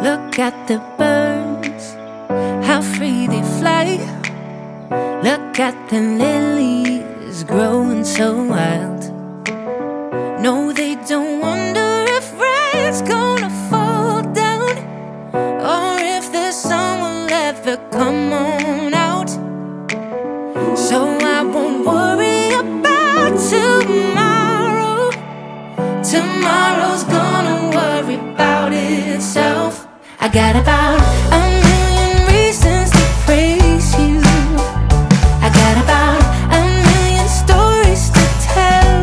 Look at the birds, how free they fly. Look at the lilies growing so wild. No, they don't wonder if rain's gonna fall down, or if the sun will ever come on out. So I won't worry about tomorrow. Tomorrow's gonna worry about itself. I got about a million reasons to praise you. I got about a million stories to tell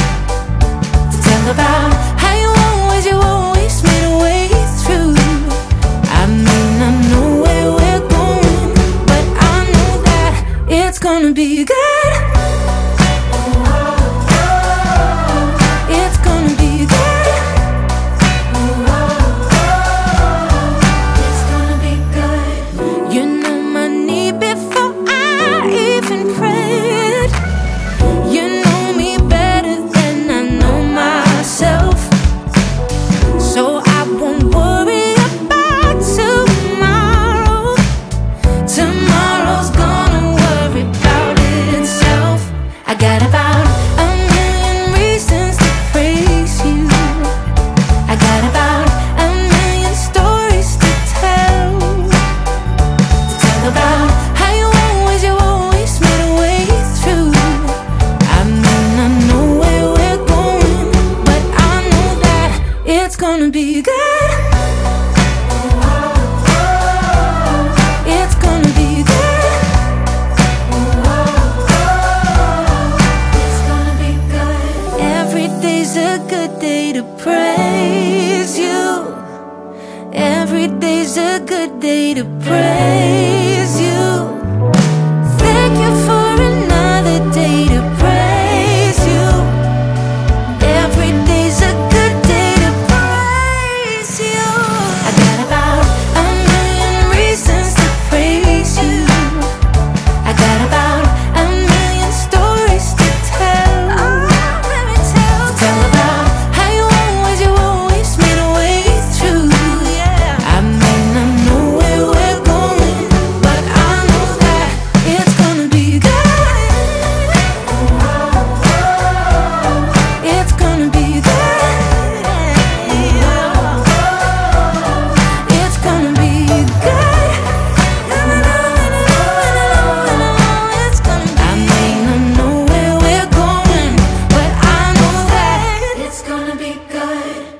about how you always made a way through. I may not know where we're going, but I know that it's gonna be good. It's gonna be good. It's gonna be good. You know my need before I even prayed. You know me better than I know myself. So I won't worry about tomorrow. Tomorrow's gonna worry about itself. I got about a million reasons to praise you. I got about a million stories to tell about how you always made a way through. I may not know where we're going, but I know that it's gonna be good. It's gonna be good. It's gonna be good. Every day's a good day to praise you. Every day's a good day to praise you. Thank you for another day to praise you. Every day's a good day to praise you. I got about a million reasons to praise you. I got about a million stories to tell. Let me tell about how you always made a way through. I may not know where we're going, but I know that it's gonna be good. It's gonna be good. It's gonna be good. It's gonna be. I may not know where we're going, but I know that it's gonna be good.